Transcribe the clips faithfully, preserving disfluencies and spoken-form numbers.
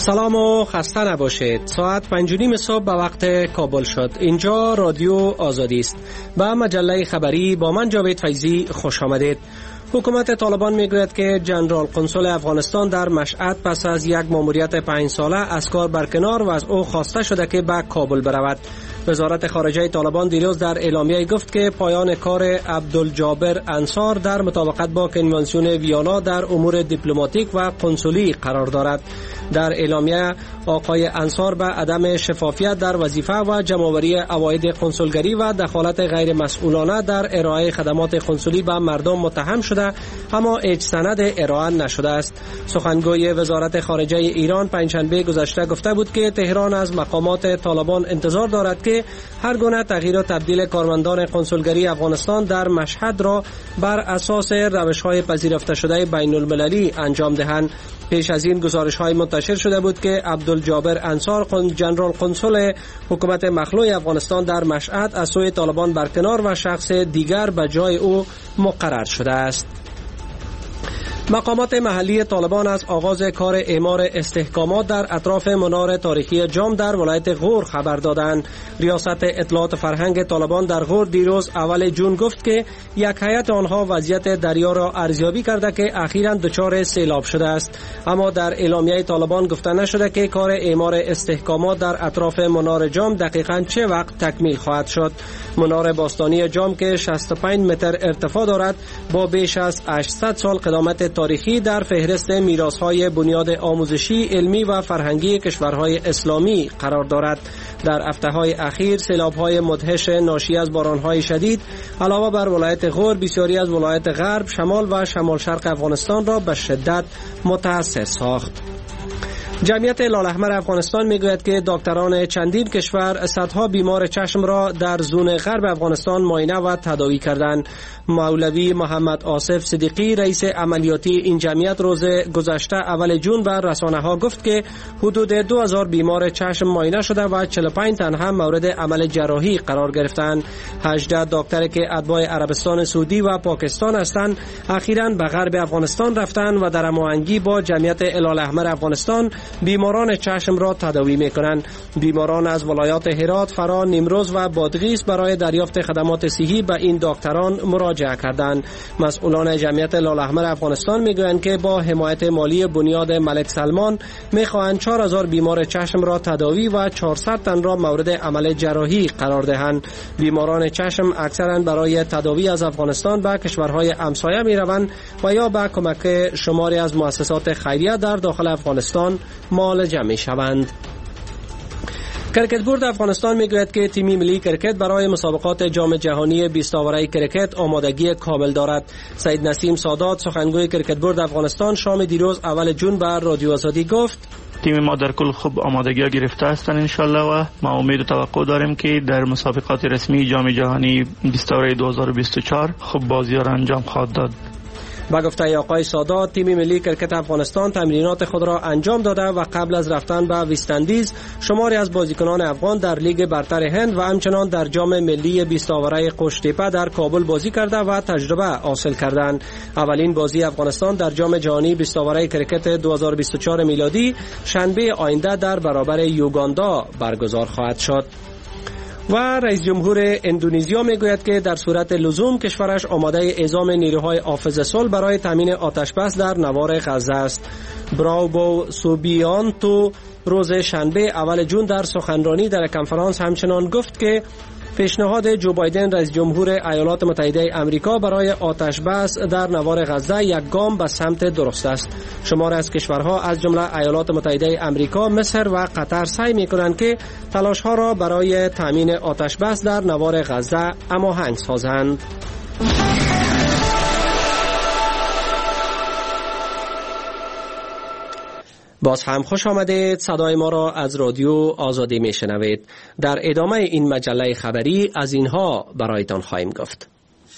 سلام و خسته نباشید. ساعت پنج و نیم صبح به وقت کابل شد. اینجا رادیو آزادی است. با مجله خبری با من جاوید فیضی خوش آمدید. حکومت طالبان میگوید که جنرال قنصل افغانستان در مشهد پس از یک ماموریت پنج ساله از کار برکنار و از او خواسته شده که به کابل برود. وزارت خارجه طالبان دیروز در اعلامیه گفت که پایان کار عبدالجابر انصار در مطابقت با کنوانسیون ویانا در امور دیپلماتیک و قنصلی قرار دارد. در اعلامیه آقای انصار به عدم شفافیت در وظیفه و جمع‌آوری عواید قنصلگری و دخالت غیر مسئولانه در ارائه خدمات قنصلی به مردم متهم شده، اما هیچ سند ارائه نشده است. سخنگوی وزارت خارجه ایران پنجشنبه گذشته گفته بود که تهران از مقامات طالبان انتظار دارد که هر گونه تغییر و تبدیل کارمندان قنصلگری افغانستان در مشهد را بر اساس روش‌های پذیرفته شده بین المللی انجام دهند. پیش از این گزارش‌های منتشر شده بود که عبدالجابر انصار جنرال قنصل حکومت مخلوع افغانستان در مشهد از سوی طالبان برکنار و شخص دیگر به جای او مقرر شده است. مقامات محلی طالبان از آغاز کار اعمار استحکامات در اطراف منار تاریخی جام در ولایت غور خبر دادند. ریاست اطلاعات فرهنگ طالبان در غور دیروز اول جون گفت که یک هیئت آنها وضعیت دریا را ارزیابی کرده که اخیراً دچار سیلاب شده است، اما در اعلامیه طالبان گفته نشده که کار اعمار استحکامات در اطراف منار جام دقیقاً چه وقت تکمیل خواهد شد. منار باستانی جام که شصت و پنج متر ارتفاع دارد با بیش از هشتصد سال قدامت تاریخی در فهرست میراث‌های بنیاد آموزشی، علمی و فرهنگی کشورهای اسلامی قرار دارد. در هفته‌های اخیر سیلاب‌های مدهش ناشی از باران‌های شدید علاوه بر ولایت غور بسیاری از ولایت غرب، شمال و شمال شرق افغانستان را به شدت متأثر ساخت. جمعیت لاله‌احمر افغانستان میگوید که دکتران چندین کشور صدها بیمار چشم را در زون غرب افغانستان معاینه و تداوی کردند. مولوی محمد آصف صدیقی رئیس عملیاتی این جمعیت روز گذشته اول جون بر رسانه‌ها گفت که حدود دو هزار بیمار چشم معاینه شده و چهل و پنج تن هم مورد عمل جراحی قرار گرفتند. هجده دکتر که اتباع عربستان سعودی و پاکستان هستند اخیراً به غرب افغانستان رفتند و در هماهنگی با جمعیت لاله‌احمر افغانستان بیماران چشم را تداوی می‌کنند. بیماران از ولایات هرات، فرا، نیمروز و بادغیس برای دریافت خدمات صحی به این دکتران مراجعه کردند. مسئولان جمعیت لاله‌احمر افغانستان میگویند که با حمایت مالی بنیاد ملک سلمان میخواهند چهار هزار بیمار چشم را تداوی و چهارصد تن را مورد عمل جراحی قرار دهند. بیماران چشم اکثرا برای تداوی از افغانستان به کشورهای همسایه میروند و یا به کمک شماری از مؤسسات خیریه در داخل افغانستان معالجه میشوند. کرکت بورد افغانستان میگوید که تیم ملی کرکت برای مسابقات جام جهانی بیست آوره کرکت آمادگی کامل دارد. سید نسیم سادات سخنگوی کرکت بورد افغانستان شام دیروز اول جون بر رادیو آزادی گفت تیم ما در کل خوب آمادگی ها گرفته هستند انشالله و ما امید و توقع داریم که در مسابقات رسمی جام جهانی بیست آوره دو هزار و بیست و چهار خوب بازی را انجام خواهد داد. با گفته آقای سادات تیم ملی کرکت افغانستان تمرینات خود را انجام داده و قبل از رفتن به وست‌اندیز شماری از بازیکنان افغان در لیگ برتر هند و همچنان در جام ملی بیست آوره قوشتیپه در کابل بازی کرده و تجربه حاصل کردند. اولین بازی افغانستان در جام جهانی بیست آوره کرکت دو هزار و بیست و چهار میلادی شنبه آینده در برابر یوگاندا برگزار خواهد شد. و رئیس جمهور اندونزیا میگوید که در صورت لزوم کشورش آماده اعزام نیروهای حافظ صلح برای تامین آتش بس در نوار غزه است. براوبو سوبیانتو روز شنبه اول جون در سخنرانی در کنفرانس همچنان گفت که پیشنهاد جو بایدن رئیس جمهور ایالات متحده آمریکا برای آتش بس در نوار غزه یک گام به سمت درست است. شمار از کشورها از جمله ایالات متحده آمریکا، مصر و قطر سعی می‌کنند که تلاش‌ها را برای تامین آتش بس در نوار غزه هماهنگ سازند. باز هم خوش آمدید. صدای ما را از رادیو آزادی میشنوید. در ادامه این مجله خبری از اینها برایتان خواهیم گفت.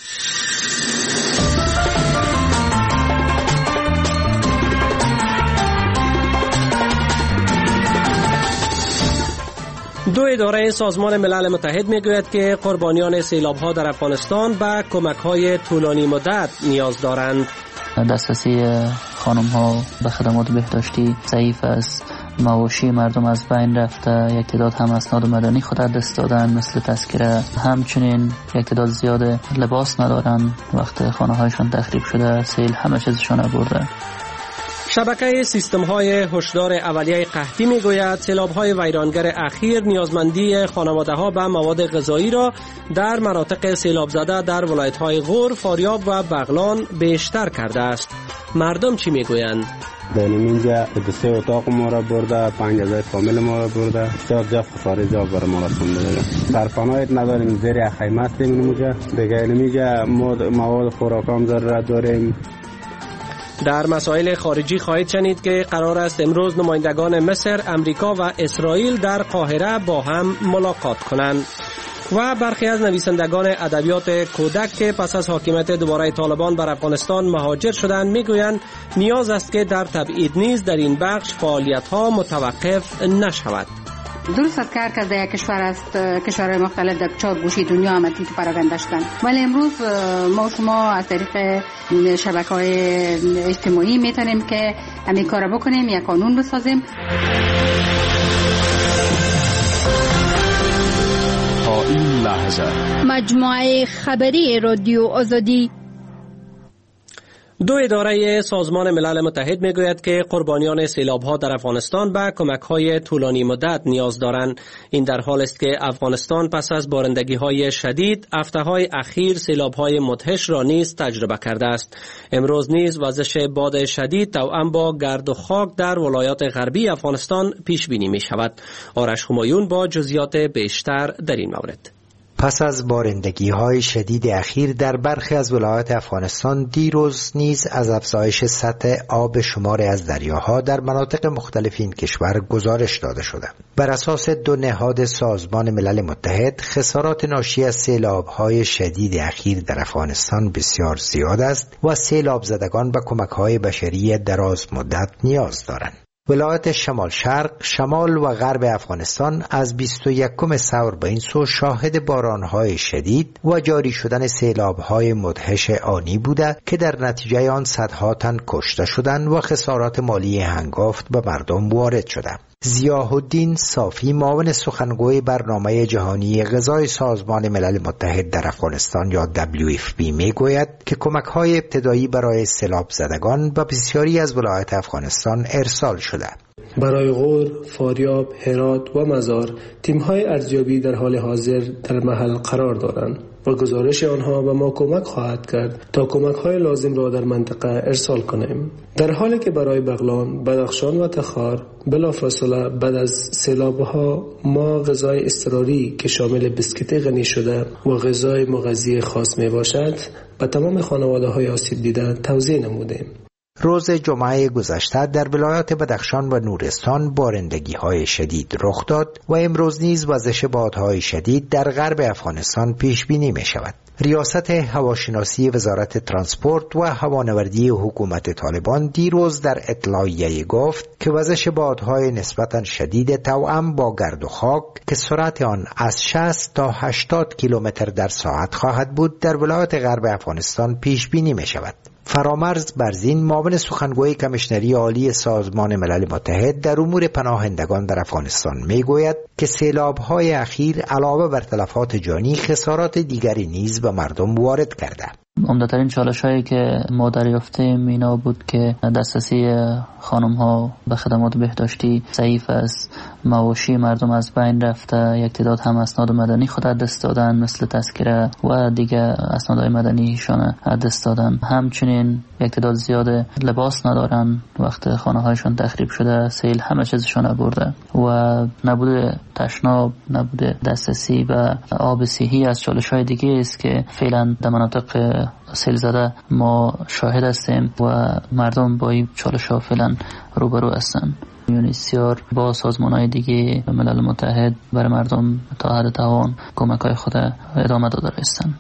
دو اداره سازمان ملل متحد میگوید که قربانیان سیلاب‌ها در افغانستان به کمک‌های طولانی مدت نیاز دارند. دسترسی خانم ها به خدمات بهداشتی ضعیف است مواشی مردم از بین رفته، یک تعداد هم اسناد مدنی خود دست دادن مثل تذکره، همچنین یک تعداد زیاد لباس ندارن، وقت خانه هایشان تخریب شده سیل همه چیزشان برده. شبکه سیستم های هشدار اولیه قحطی میگوید سیلاب های ویرانگر اخیر نیازمندی خانواده ها به مواد غذایی را در مناطق سیلاب زده در ولایت های غور، فاریاب و بغلان بیشتر کرده است. مردم چی میگویند؟ در اینجا دو سه اتاق ما را برده، پنج هزار کامل ما را برده، بسیار جا خساره جا بر ما رسونده دیگه. سرپناهیت نداریم، زیر خیمه هستیم اینجا دیگه. اینجا مواد خوراکام ضرورت داریم. در مسائل خارجی خواهید شنید که قرار است امروز نمایندگان مصر، امریکا و اسرائیل در قاهره با هم ملاقات کنند. و برخی از نویسندگان ادبیات کودک که پس از حاکمیت دوباره طالبان بر افغانستان مهاجر شدند میگویند نیاز است که در تبعید نیز در این بخش فعالیت‌ها متوقف نشود. درست است که هر کس در یک کشور است، کشورهای مختلف در چهار گوشه دنیا هم تو پراکنده شدن، ولی امروز ما شما از طریق شبکه‌های اجتماعی میتونیم که همین کارو بکنیم، یک قانون بسازیم. تا این لحظه مجموعه خبری رادیو آزادی. دو اداره سازمان ملل متحد میگوید که قربانیان سیلاب‌ها در افغانستان به کمک‌های طولانی مدت نیاز دارند. این در حال است که افغانستان پس از بارندگی‌های شدید هفته‌های اخیر سیلاب‌های مدهش را نیز تجربه کرده است. امروز نیز وزش باد شدید توأم با گرد و خاک در ولایات غربی افغانستان پیش بینی می‌شود. آرش همایون با جزئیات بیشتر در این مورد. پس از بارندگی‌های شدید اخیر در برخی از ولایات افغانستان دیروز نیز از افزایش سطح آب شماری از دریاها در مناطق مختلف این کشور گزارش داده شده. بر اساس دو نهاد سازمان ملل متحد، خسارات ناشی از سیلاب‌های شدید اخیر در افغانستان بسیار زیاد است و سیلاب زدگان به کمک‌های بشری دراز مدت نیاز دارند. ولایت شمال شرق، شمال و غرب افغانستان از بیست و یکم ثور به این سو شاهد بارانهای شدید و جاری شدن سیلابهای مدهش آنی بوده که در نتیجه آن صدها تن کشته شدند و خسارات مالی هنگفت به مردم وارد شده. ضیاء الدین صافی، معاون سخنگوی برنامه جهانی غذای سازمان ملل متحد در افغانستان یا دبلیو اف پی میگوید که کمک‌های ابتدایی برای سیلاب زدگان به بسیاری از ولایات افغانستان ارسال شده. برای غور، فاریاب، هرات و مزار تیم‌های ارزیابی در حال حاضر در محل قرار دارند و گزارش آنها به ما کمک خواهد کرد تا کمک‌های لازم را در منطقه ارسال کنیم. در حالی که برای بغلان، بدخشان و تخار بلافاصله بعد از سیلاب‌ها ما غذای اضطراری که شامل بسکیت غنی شده و غذای مغذی خاص میباشد به تمام خانواده‌های آسیب دیده توزیع نمودیم. روز جمعه گذشته در ولایات بدخشان و نورستان بارندگی‌های شدید رخ داد و امروز نیز وزش بادهای شدید در غرب افغانستان پیش بینی می شود. ریاست هواشناسی وزارت ترانسپورت و هوانوردی حکومت طالبان دیروز در اطلاعیه گفت که وزش بادهای نسبتاً شدید توأم با گرد و خاک که سرعت آن از شصت تا هشتاد کیلومتر در ساعت خواهد بود در ولایات غرب افغانستان پیش بینی می شود. فرامرز برزین، معاون سخنگوی کمیشنری عالی سازمان ملل متحد در امور پناهندگان در افغانستان میگوید که سیلاب‌های اخیر علاوه بر تلفات جانی خسارات دیگری نیز به مردم وارد کرده. عمدترین چالش هایی که ما دریافتیم اینا بود که دسترسی خانم ها به خدمات بهداشتی ضعیف است، مواشی مردم از بین رفته، یک تعداد هم اسناد مدنی خود دست دادن مثل تذکره و دیگه اسنادهای مدنیشان دست دادن. همچنین یک تعداد زیاد لباس ندارن، وقت خانه هایشان تخریب شده سیل همه چیزشان برده و نبوده تشناب، نبوده دسترسی به آب صحی از چالش های دیگه است که فعلا در مناطق سیل زده ما شاهد هستیم و مردم با این چالش ها فعلا روبرو هستند. یونیسیار با سازمان های دیگه ملل متحد برای مردم تا حد توان کمک های خود ادامه داده هستند.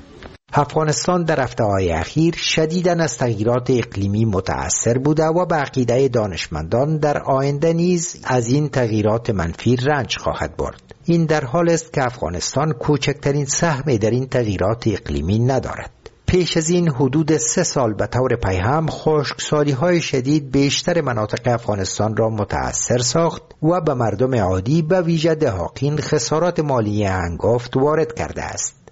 افغانستان در هفته‌های اخیر شدیداً از تغییرات اقلیمی متأثر بوده و به عقیده دانشمندان در آینده نیز از این تغییرات منفی رنج خواهد برد. این در حال است که افغانستان کوچکترین سهمی در این تغییرات اقلیمی ندارد. پیش از این حدود سه سال به طور پیهم خشکسالی‌های شدید بیشتر مناطق افغانستان را متأثر ساخت و به مردم عادی به ویژه دهاقین خسارات مالی هنگفت وارد کرده است.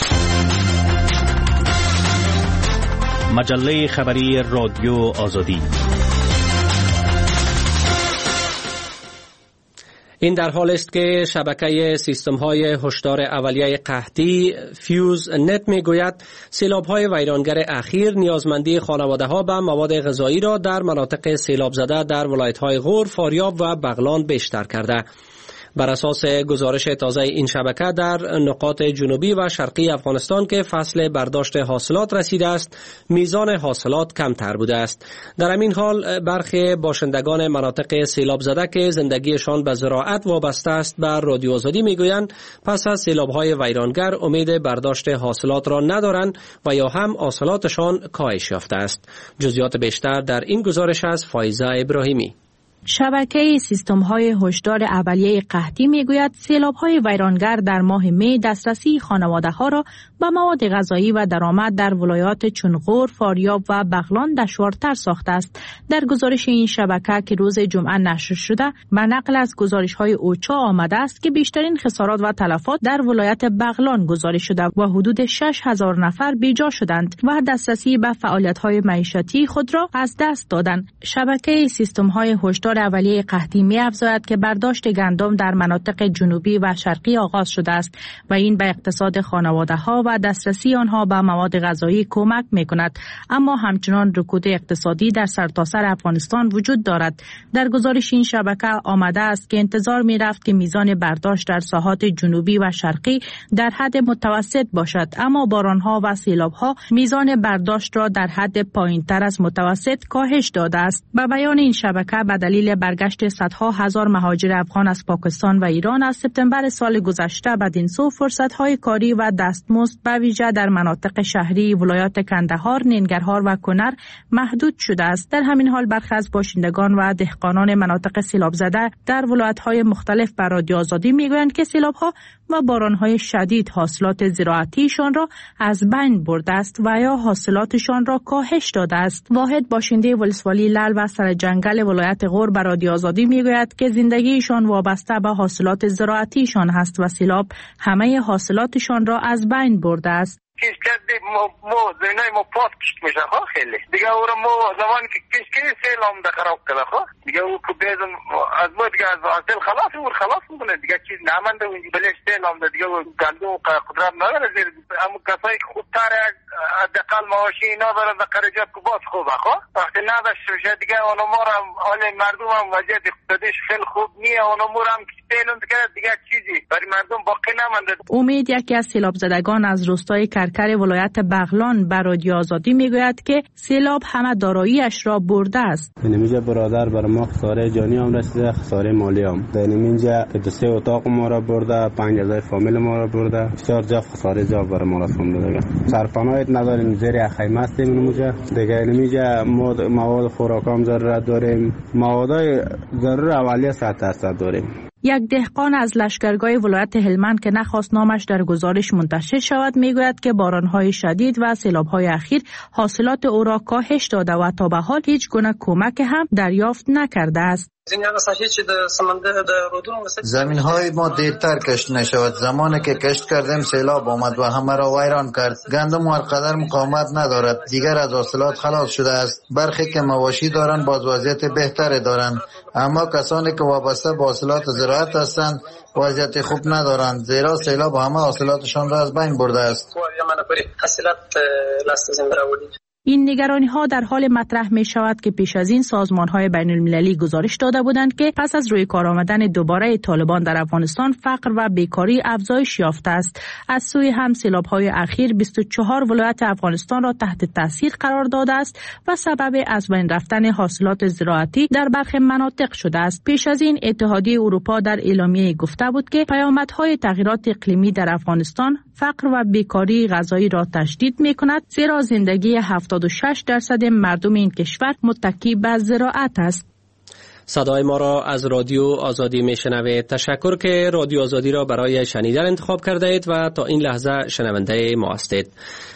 مجله خبری رادیو آزادی. این در حال است که شبکه سیستم‌های هشدار اولیه قحطی فیوز نت می‌گوید سیلاب‌های ویرانگر اخیر نیازمندی خانواده‌ها به مواد غذایی را در مناطق سیلاب زده در ولایت‌های غور، فاریاب و بغلان بیشتر کرده. بر اساس گزارش تازه این شبکه در نقاط جنوبی و شرقی افغانستان که فصل برداشت حاصلات رسیده است، میزان حاصلات کمتر بوده است. در همین حال برخی باشندگان مناطق سیلاب زده که زندگیشان به زراعت وابسته است به رادیو آزادی میگویند پس از سیلاب‌های ویرانگر امید برداشت حاصلات را ندارند و یا هم حاصلاتشان کاهش یافته است. جزئیات بیشتر در این گزارش از فایزه ابراهیمی. شبکه سیستم‌های هشدار اولیه قحطی میگوید سیلاب‌های ویرانگر در ماه می دسترسی خانواده‌ها را به مواد غذایی و درآمد در ولایات چون غور، فاریاب و بغلان دشوارتر ساخته است. در گزارش این شبکه که روز جمعه نشر شده، به نقل از گزارش‌های اوچا آمده است که بیشترین خسارات و تلفات در ولایت بغلان گزارش شده و حدود شش هزار نفر بیجا شدند و دسترسی به فعالیت‌های معیشتی خود را از دست دادند. شبکه سیستم‌های هشدار اولیه قحطی می افزاید که برداشت گندم در مناطق جنوبی و شرقی آغاز شده است و این به اقتصاد خانواده‌ها و دسترسی آنها به مواد غذایی کمک می کند، اما همچنان رکود اقتصادی در سرتاسر افغانستان وجود دارد. در گزارش این شبکه آمده است که انتظار می رفت که میزان برداشت در ساحات جنوبی و شرقی در حد متوسط باشد، اما بارانها و سیلاب‌ها میزان برداشت را در حد پایین‌تر از متوسط کاهش داده است. به بیان این شبکه به دلیل برگشت صدها هزار مهاجر افغان از پاکستان و ایران از سپتامبر سال گذشته بدین سو فرصت‌های کاری و دستمزد به ویژه در مناطق شهری ولایات کندهار، ننگرهار و کنر محدود شده است. در همین حال برخی از باشندگان و دهقانان مناطق سیلاب زده در ولایت‌های مختلف بر رادیو آزادی میگویند که سیلاب‌ها و باران‌های شدید حاصلات زراعتیشان را از بین برده است و یا حاصلاتشان را کاهش داده است. واحد باشنده ولسوالی لعل و سرجنگل ولایت غور بر رادیو آزادی میگوید که زندگیشان وابسته به حاصلات زراعتیشان است و سیلاب همه حاصلاتشان را از بین برده است. کش کرده مو مو زینای مو پاس کشت میشه ها خیلی دیگه او رو مو زمانی که کش که سیلام ده خراب کرده ها دیگه او که بیزن از ما دیگه از حاصل خلاص او خلاص میکنه دیگه چیز نمانده و بلش سیلام ده دیگه گندم قدرت نداره زیر اما کسایی که خودتر حداقل معاشی اینا دارن در خرجات که باز خوبه ها وقتی نداشت بشه دیگه اونو ما هم حال مردم هم وضعیت اقتصادیش خیلی خوب نیه اونو ما هم که سیلام دیگه دیگه چیزی برای مردم باقی نمانده. امید یکی از سیلاب زدگان از روستای کرکر ولایت بغلان بر رادیو آزادی میگوید که سیلاب همه داراییش را برده است. اینجا برادر بر ما خساره جانی هم رسیده، خساره مالی هم. اینجا دو سه اتاق ما را برده، پنج هزار فامیل ما را برده، چهار جا خساره جا بر ما رسونده دیگه. سرپناه نداریم، زیر خیمه هستیم اینجا. دیگه اینجا مواد خوراک هم ضرورت داریم، موادای ضرور اولیه سطح هست داریم. یک دهقان از لشکرگاه ولایت هلمند که نخواست نامش در گزارش منتشر شود میگوید که بارانهای شدید و سیلابهای اخیر حاصلات او را کاهش داده و تا به حال هیچ گونه کمک هم دریافت نکرده است. زمین های ما دیرتر کشت نشود. زمانی که کشت کردیم سیلاب آمد و همه را ویران کرد. گندم هرقدر مقاومت ندارد، دیگر از حاصلات خلاص شده است. برخی که مواشی دارند باز وضعیت بهتری دارند، اما کسانی که وابسته به حاصلات زراعت هستند وضعیت خوب ندارند، زیرا سیلاب همه حاصلاتشان را از بین برده است. این نگرانی ها در حال مطرح می شود که پیش از این سازمان های بین المللی گزارش داده بودند که پس از روی کار آمدن دوباره طالبان در افغانستان فقر و بیکاری افزایش یافته است. از سوی هم سیلاب های اخیر بیست و چهار ولایت افغانستان را تحت تاثیر قرار داده است و سبب از بین رفتن حاصلات زراعتی در برخی مناطق شده است. پیش از این اتحادیه اروپا در اعلامیه گفته بود که پیامدهای تغییرات اقلیمی در افغانستان فقر و بیکاری غذایی را تشدید می کند، زیرا زندگی هفتاد و شش درصد مردم این کشور متکی به زراعت است. صدای ما را از رادیو آزادی میشنوید. تشکر که رادیو آزادی را برای شنیدن انتخاب کرده اید و تا این لحظه شنونده ما هستید.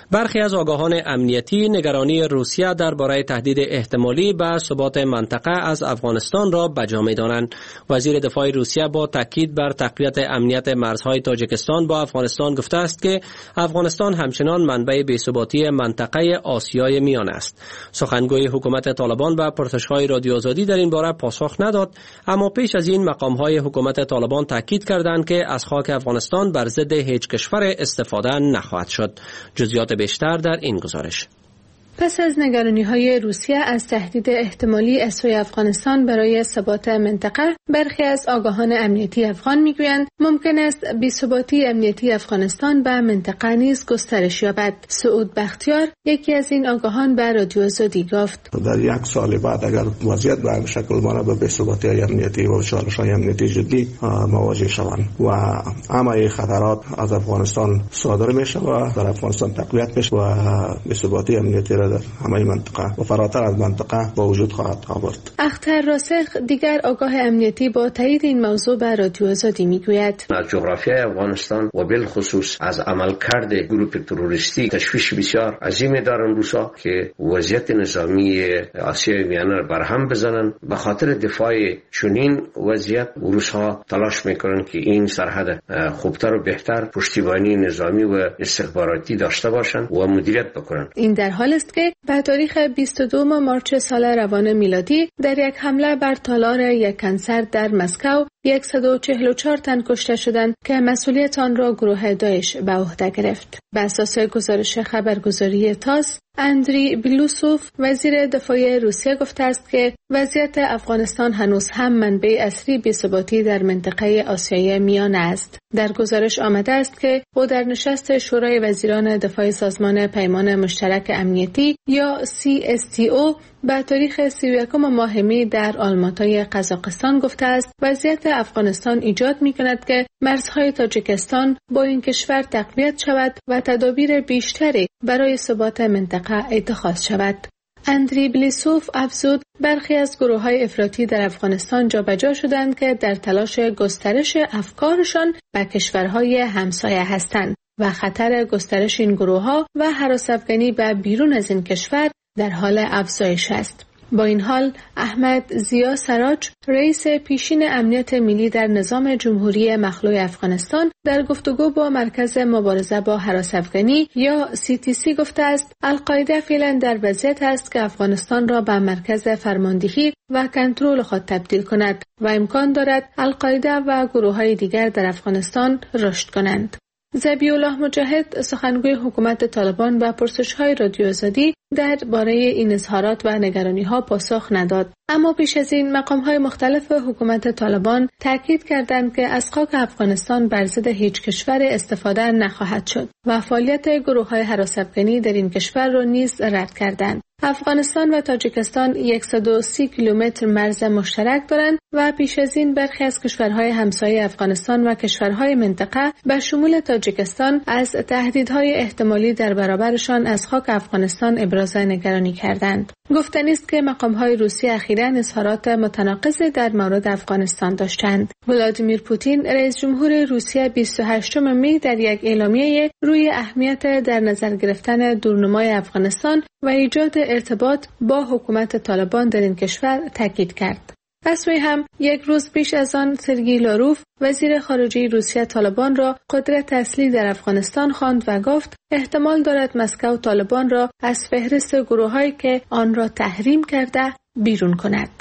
برخی از آگاهان امنیتی نگرانی روسیه درباره تهدید احتمالی به ثبات منطقه از افغانستان را بجا می‌دانند. وزیر دفاع روسیه با تاکید بر تقویت امنیت مرزهای تاجیکستان با افغانستان گفته است که افغانستان همچنان منبع بی‌ثباتی منطقه آسیای میانه است. سخنگوی حکومت طالبان به پرسش‌های رادیو آزادی در این باره پاسخ نداد، اما پیش از این مقام‌های حکومت طالبان تاکید کردند که از خاک افغانستان بر ضد هیچ کشور استفاده نخواهد شد. جزئیات بیشتر در این گزارش. پس از نگرانی‌های روسیه از تهدید احتمالی از سوی افغانستان برای ثبات منطقه، برخی از آگاهان امنیتی افغان می‌گویند ممکن است بی‌ثباتی امنیتی افغانستان به منطقه نیز گسترش یابد. سعود بختیار، یکی از این آگاهان، به رادیو آزادی گفت: در یک سال بعد اگر وضعیت به شکل مانند به بی‌ثباتی امنیتی و چالش‌های امنیتی جدی مواجه شوند و همه خطرات از افغانستان صادر می‌شود، در افغانستان تقویت می‌شود و بی‌ثباتی امنیتی را در همه منطقه و فراتر از منطقه با وجود خواهد آورد. اختر راسخ، دیگر آگاه امنیتی، با تایید این موضوع به رادیو آزادی میگوید: از جغرافیای افغانستان و بالخصوص از عملکرد گروه تروریستی تشویش بسیار عظیمی دارن روسا که وضعیت نظامی آسیای میانه را برهم بزنن. به خاطر دفاع چنین وضعیت روسا تلاش میکنن که این سرحد خوبتر و بهتر پشتیبانی نظامی و استخباراتی داشته باشن و مدیریت بکنن. این در حال است که به تاریخ بیست و دو مارس سال روان میلادی در یک حمله بر تالار یک کنسرت در مسکو صد و چهل و چهار تن کشته شدند که مسئولیت آن را گروه داعش به عهده گرفت. به اساس گزارش خبرگزاری تاس، اندری بلوسوف، وزیر دفاع روسیه، گفته است که وضعیت افغانستان هنوز هم منبع اصلی بی‌ثباتی در منطقه آسیای میانه است. در گزارش آمده است که او در نشست شورای وزیران دفاع سازمان پیمان مشترک امنیتی یا سی اس تی او به تاریخ سی و یکم ماه می در آلماتای قزاقستان گفته است وضعیت افغانستان ایجاد می کند که مرزهای تاجیکستان با این کشور تقویت شود و تدابیر بیشتری برای ثبات منطقه اتخاذ شود. اندری بلیسوف افزود برخی از گروه‌های افراطی در افغانستان جابجا شدند که در تلاش گسترش افکارشان به کشورهای همسایه هستند و خطر گسترش این گروه‌ها و هراس‌افکنی به بیرون از این کشور در حال افزایش است. با این حال احمد زیا سراج، رئیس پیشین امنیت ملی در نظام جمهوری مخلوع افغانستان، در گفتگو با مرکز مبارزه با هراس‌افکنی یا سی تی سی گفته است القاعده فعلا در وضعیت است که افغانستان را به مرکز فرماندهی و کنترل خود تبدیل کند و امکان دارد القاعده و گروه‌های دیگر در افغانستان رشد کنند. ذبیح الله مجاهد، سخنگوی حکومت طالبان، به پرسش‌های رادیو آزادی درباره این اظهارات و نگرانی‌ها پاسخ نداد، اما پیش از این مقام‌های مختلف حکومت طالبان تاکید کردند که از خاک افغانستان بر ضد هیچ کشور استفاده نخواهد شد و فعالیت گروه‌های هراس‌افکنی در این کشور را نیز رد کردند. افغانستان و تاجیکستان صد و سی کیلومتر مرز مشترک دارند و پیش از این برخی از کشورهای همسایه افغانستان و کشورهای منطقه به شمول تاجیکستان از تهدیدهای احتمالی در برابرشان از خاک افغانستان ابراز نگرانی کردند. گفتنی است که مقام‌های روسیه اخیراً اظهارات متناقضی در مورد افغانستان داشتند. ولادیمیر پوتین، رئیس جمهور روسیه، بیست و هشتم می در یک اعلامیه روی اهمیت در نظر گرفتن دورنمای افغانستان و ایجاد ارتباط با حکومت طالبان در این کشور تاکید کرد. از سوی هم یک روز پیش از آن سرگئی لاروف، وزیر خارجه روسیه، طالبان را قدرت اصلی در افغانستان خواند و گفت احتمال دارد مسکو طالبان را از فهرست گروه‌هایی که آن را تحریم کرده بیرون کند.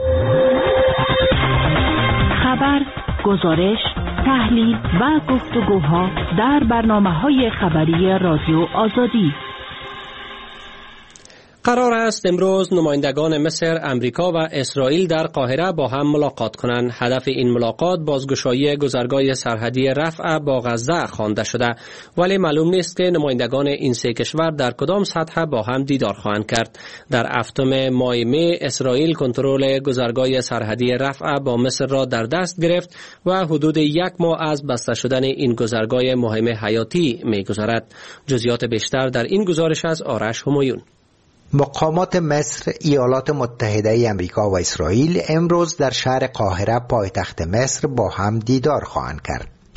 خبر، گزارش، تحلیل و گفتگوها در برنامه‌های خبری رادیو آزادی. قرار است امروز نمایندگان مصر، امریکا و اسرائیل در قاهره با هم ملاقات کنند. هدف این ملاقات بازگشایی گذرگاه سرحدی رفح با غزه خوانده شده، ولی معلوم نیست که نمایندگان این سه کشور در کدام سطح با هم دیدار خواهند کرد. در هفتم ماه می اسرائیل کنترل گذرگاه سرحدی رفح با مصر را در دست گرفت و حدود یک ماه از بسته شدن این گذرگاه مهم حیاتی می‌گذرد. جزئیات بیشتر در این گزارش از آرش همایون. مقامات مصر، ایالات متحده ای آمریکا و اسرائیل امروز در شهر قاهره پایتخت مصر با هم دیدار خواهند کرد.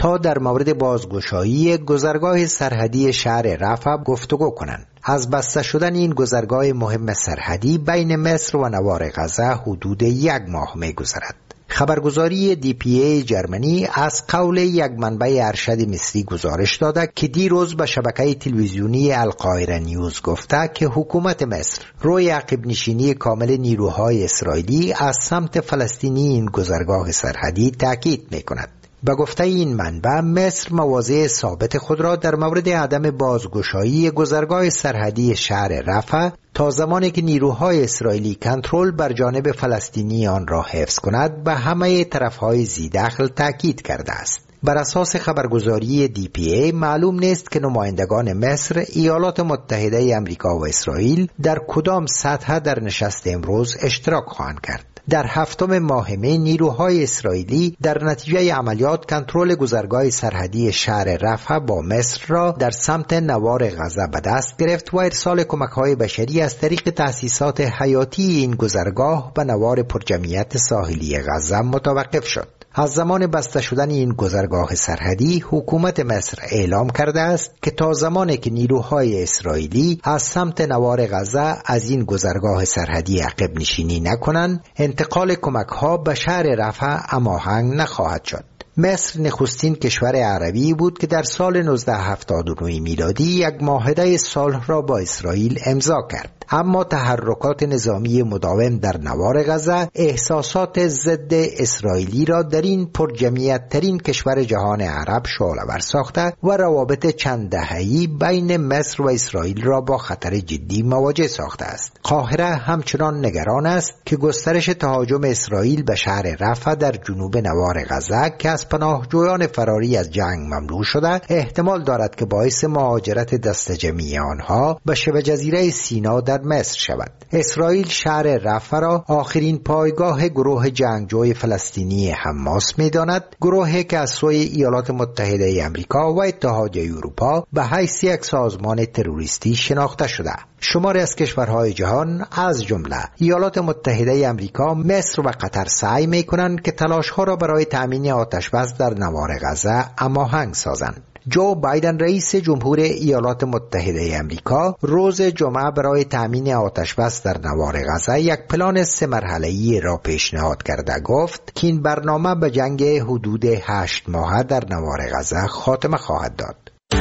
تا در مورد بازگشایی گذرگاه سرحدی شهر رفح گفتگو کنند. از بسته شدن این گذرگاه مهم سرحدی بین مصر و نوار غزه حدود یک ماه می گذرد. خبرگزاری دی پی ای جرمنی از قول یک منبع ارشد مصری گزارش داده که دیروز به شبکه تلویزیونی القاهره نیوز گفته که حکومت مصر روی عقب نشینی کامل نیروهای اسرائیلی از سمت فلسطینی این گذرگاه سرحدی تاکید می کند. به گفته این منبع، مصر مواضع ثابت خود را در مورد عدم بازگشایی گذرگاه سرحدی شهر رفح تا زمانی که نیروهای اسرائیلی کنترل بر جانب فلسطینی آن را حفظ کند به همه طرفهای ذی‌دخل تاکید کرده است. بر اساس خبرگزاری دی پی ای معلوم نیست که نمایندگان مصر، ایالات متحده آمریکا و اسرائیل در کدام سطح در نشست امروز اشتراک خواهند کرد. در هفتم ماه می نیروهای اسرائیلی در نتیجه عملیات کنترل گذرگاه سرحدی شهر رفح با مصر را در سمت نوار غزه به دست گرفت و ارسال کمک‌های بشری از طریق تأسیسات حیاتی این گذرگاه به نوار پرجمعیت ساحلی غزه متوقف شد. از زمان بسته شدن این گذرگاه سرحدی، حکومت مصر اعلام کرده است که تا زمانی که نیروهای اسرائیلی از سمت نوار غزه از این گذرگاه سرحدی عقب نشینی نکنند، انتقال کمک‌ها به شهر رفح هماهنگ نخواهد شد. مصر نخستین کشور عربی بود که در سال نوزده هفتاد و نه میلادی یک معاهده صلح را با اسرائیل امضا کرد. اما تحرکات نظامی مداوم در نوار غزه احساسات ضد اسرائیلی را در این پرجمعیت ترین کشور جهان عرب شعله‌ور ساخته و روابط چند دهه‌ای بین مصر و اسرائیل را با خطر جدی مواجه ساخته است. قاهره همچنان نگران است که گسترش تهاجم اسرائیل به شهر رفح در جنوب نوار غزه که از پناهجویان فراری از جنگ ممنوع شده احتمال دارد که باعث مهاجرت دسته جمعی آنها به شبه جزیره سینا در مصر شود. اسرائیل شهر رفح را آخرین پایگاه گروه جنگجوی فلسطینی حماس می‌داند، گروهی که از سوی ایالات متحده آمریکا و اتحادیه اروپا به حیث یک سازمان تروریستی شناخته شده. شماری از کشورهای جهان از جمله ایالات متحده آمریکا، مصر و قطر سعی می‌کنند که تلاش‌ها را برای تأمین آتش‌بس در نوار غزه هماهنگ سازند. جو بایدن رئیس جمهور ایالات متحده آمریکا روز جمعه برای تأمین آتش‌بس در نوار غزه یک پلان سه مرحله‌ای را پیشنهاد کرده گفت که این برنامه به جنگ حدود هشت ماهه در نوار غزه خاتمه خواهد داد.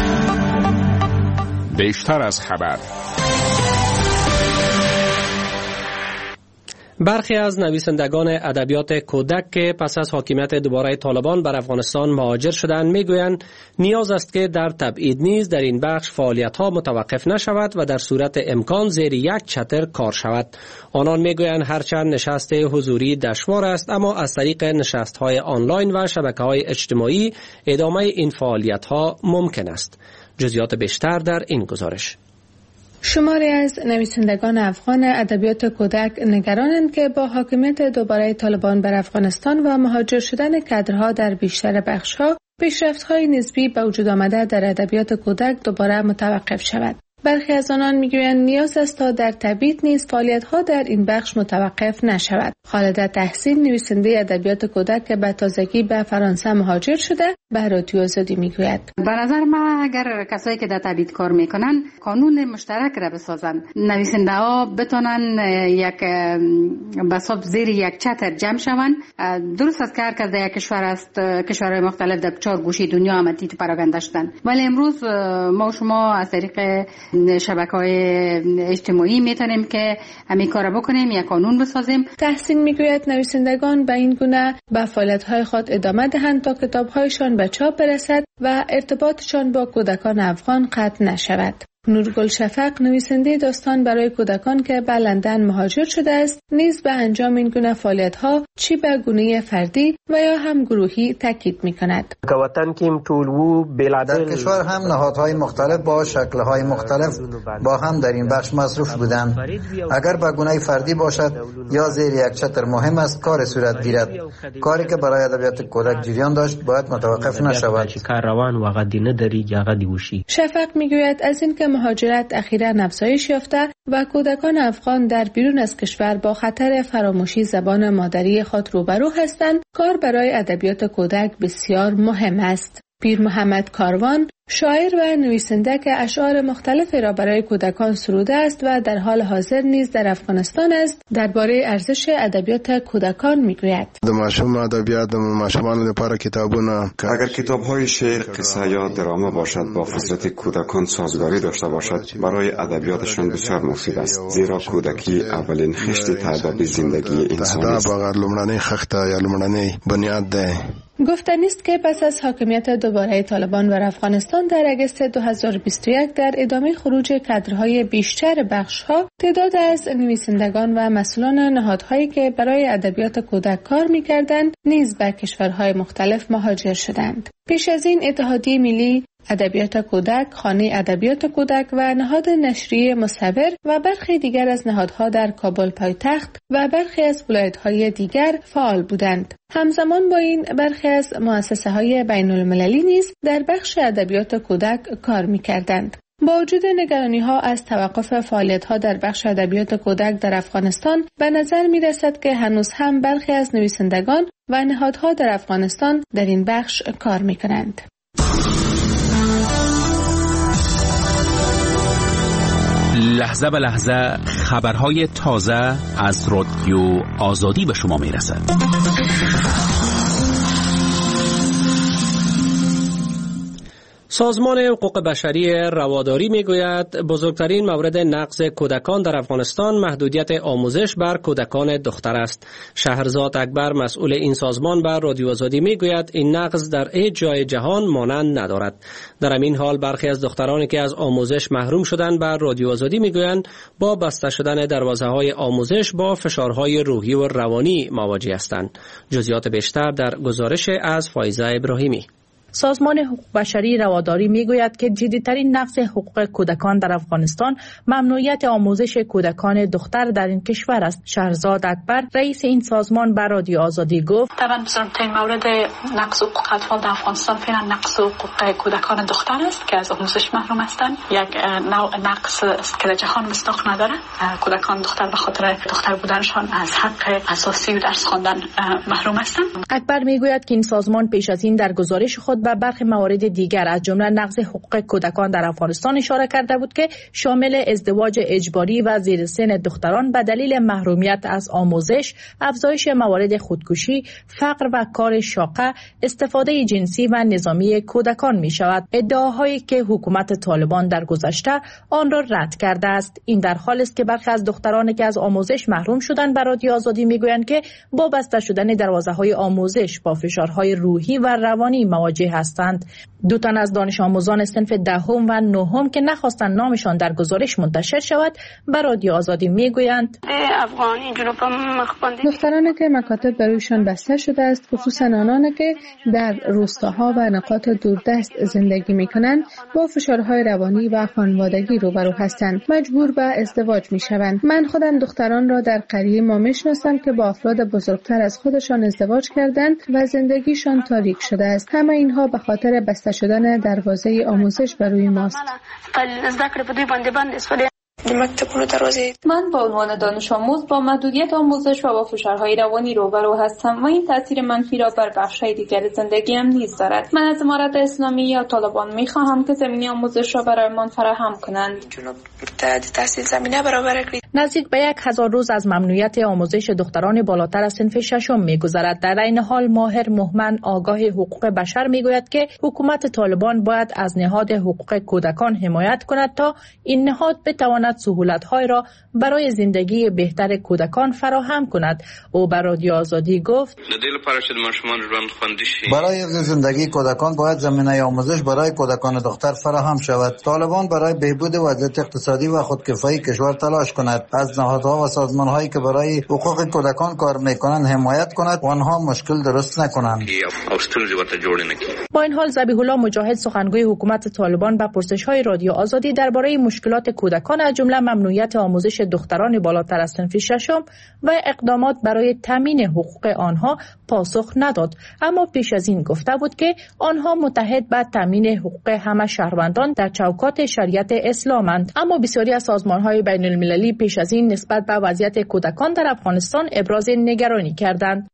بیشتر از خبر. برخی از نویسندگان ادبیات کودک که پس از حاکمیت دوباره طالبان بر افغانستان مهاجر شدند میگویند نیاز است که در تبعید نیز در این بخش فعالیت‌ها متوقف نشود و در صورت امکان زیر یک چتر کار شود. آنان میگویند هرچند نشست حضوری دشوار است اما از طریق نشست‌های آنلاین و شبکه‌های اجتماعی ادامه این فعالیت‌ها ممکن است. جزئیات بیشتر در این گزارش. شماری از نویسندگان افغان ادبیات کودک نگرانند که با حاکمیت دوباره طالبان بر افغانستان و مهاجر شدن کادرها در بیشتر بخش‌ها، پیشرفت‌های نسبی به وجود آمده در ادبیات کودک دوباره متوقف شود. برخی از آنان میگویند نیاز است تا در تبعید نیز فعالیت‌ها در این بخش متوقف نشود. خالده تحسین، نویسنده ادبیات کودک که به تازگی به فرانسه مهاجر شده، به رادیو آزادی میگوید: به نظر من اگر کسایی که در تبعید کار میکنن قانون مشترک را بسازن، نویسنده ها بتونن یک بساب زیر یک چتر جمع شون. درست است که هر کس در یک کشور است، کشورهای مختلف در چهار گوشه دنیا هم تیت پراگنده شدن، ولی امروز ما شما از طریق شبکه‌های اجتماعی میتونیم که همین کارو بکنیم، یک قانون بسازیم. تحسین میگوید نویسندگان به این گونه به فعالیت‌های خود ادامه دهند تا کتاب‌هایشان به چاپ برسد و ارتباطشان با کودکان افغان قطع نشود. نورگل شفق، نویسنده داستان برای کودکان که به لندن مهاجر شده است، نیز به انجام این گونه فعالیت‌ها چی به گونه فردی و یا هم گروهی تاکید می‌کند. در کشور هم نهادهای مختلف با شکل‌های مختلف با هم در این بخش مصروف بودند. اگر به گونه فردی باشد یا زیر یک چتر مهم است کار صورت گیرد. کاری که برای ادبیات کودک جریان داشت باید متوقف نشود. شفق می‌گوید از این که مهاجرت اخیراً افزایش یافته و کودکان افغان در بیرون از کشور با خطر فراموشی زبان مادری خود روبرو هستند، کار برای ادبیات کودک بسیار مهم است. پیر محمد کاروان شاعر و نویسنده که اشعار مختلفی را برای کودکان سروده است و در حال حاضر نیز در افغانستان است، درباره ارزش ادبیات کودکان میگوید. د ماشوم ادبیات د ماشومان لپاره کتابونه، اگر کتاب‌های شعر، قصه یا درامه باشد با فطرت کودکان سازگاری داشته باشد، برای ادبیاتشان بسیار مفید است، زیرا کودکی اولین خشت تدابیر زندگی انسان است. باید لومړنۍ خښته یا لومړنۍ بنیاد ده. گفتنی است که پس از حاکمیت دوباره طالبان بر افغانستان در اگست دو هزار و بیست و یک در ادامه خروج کادرهای بیشتر بخش‌ها، تعداد از نویسندگان و مسئولان نهادهایی که برای ادبیات کودک کار می‌کردند نیز به کشورهای مختلف مهاجر شدند. پیش از این اتحادیه ملی ادبیات کودک، خانه ادبیات کودک و نهاد نشریه مصور و برخی دیگر از نهادها در کابل پایتخت و برخی از ولایت‌های دیگر فعال بودند. همزمان با این برخی از مؤسسه‌های بین‌المللی نیز در بخش ادبیات کودک کار می‌کردند. با وجود نگرانی‌ها از توقف فعالیت‌ها در بخش ادبیات کودک در افغانستان، به نظر می‌رسد که هنوز هم برخی از نویسندگان و نهادها در افغانستان در این بخش کار می‌کنند. لحظه به لحظه خبرهای تازه از رادیو آزادی به شما میرسد. سازمان حقوق بشری رواداری میگوید بزرگترین مورد نقض کودکان در افغانستان محدودیت آموزش بر کودکان دختر است. شهرزاد اکبر مسئول این سازمان بر رادیو آزادی میگوید این نقض در هیچ جای جهان مانند ندارد. در همین حال برخی از دخترانی که از آموزش محروم شدند بر رادیو آزادی میگویند با بسته شدن دروازه‌های آموزش با فشارهای روحی و روانی مواجه هستند. جزئیات بیشتر در گزارش از فایزه ابراهیمی. سازمان حقوق بشری رواداری میگوید که جدی‌ترین نقض حقوق کودکان در افغانستان ممنوعیت آموزش کودکان دختر در این کشور است. شهرزاد اکبر رئیس این سازمان بر رادیو آزادی گفت: طبعا بزرگترین مورد نقض حقوق اطفال در افغانستان فعلا نقض حقوق کودکان دختر است که از آموزش محروم هستند. یک نوع نقض است که در جهان مصداق ندارد. کودکان دختر به خاطر دختر بودنشان از حق اساسی و درس خواندن محروم هستند. اکبر میگوید که این سازمان پیش از این در گزارش خود و برخی موارد دیگر از جمله نقض حقوق کودکان در افغانستان اشاره کرده بود که شامل ازدواج اجباری و زیر سن دختران به دلیل محرومیت از آموزش، افزایش موارد خودکشی، فقر و کار شاقه، استفاده جنسی و نظامی کودکان می شود. ادعاهایی که حکومت طالبان در گذشته آن را رد کرده است. این در حالی است که برخی از دخترانی که از آموزش محروم شدند بر رادیو آزادی میگویند که با بسته شدن دروازه‌های آموزش با فشارهای روحی و روانی مواجه هستند. دو تن از دانش آموزان صنف دهم و نهم که نخواستند نامشان در گزارش منتشر شود بر رادیو آزادی میگویند دخترانی که مکاتب برایشان بسته شده است، خصوصا آنان که در روستاها و نقاط دوردست زندگی میکنند، با فشارهای روانی و خانوادگی روبرو هستند، مجبور به ازدواج میشوند. من خودم دختران را در قریه ما میشناسم که با افراد بزرگتر از خودشان ازدواج کردند و زندگیشان تاریک شده است. همه اینها به خاطر بسته شدن دروازه آموزش بر روی ماست. من به عنوان دانش آموز با محدودیت آموزش و با فشارهای روانی روبرو هستم و این تاثیر منفی را بر بخش‌های دیگر زندگی هم نیز دارد. من از امارت اسلامی یا طالبان می‌خواهم که زمینه آموزش را برایمان فراهم کنند. نزدیک به یک هزار روز از ممنوعیت آموزش دختران بالاتر از صنف ششم می‌گذرد. در این حال ماهر مهمن آگاه حقوق بشر می‌گوید که حکومت طالبان باید از نهاد حقوق کودکان حمایت کند تا این نهاد بتواند سهولت‌های را برای زندگی بهتر کودکان فراهم کند. او بر رادیو آزادی گفت: برای زندگی کودکان باید زمینه آموزش برای کودکان دختر فراهم شود. طالبان برای بهبود وضعیت اقتصادی و خودکفایی کشور تلاش کند، از نهادها و سازمان‌هایی که برای حقوق کودکان کار می‌کنند حمایت کند و آنها مشکل درست نکنند. با این حال ذبیح الله مجاهد سخنگوی حکومت طالبان به پرسش‌های رادیو آزادی درباره مشکلات کودکان از جمله ممنوعیت آموزش دختران بالاتر از صنف ششم و اقدامات برای تامین حقوق آنها پاسخ نداد، اما پیش از این گفته بود که آنها متحد به تامین حقوق همه شهروندان در چوکات شریعت اسلامند. اما بسیاری از سازمان‌های بین‌المللی پیش از این نسبت به وضعیت کودکان در افغانستان ابراز نگرانی کردند.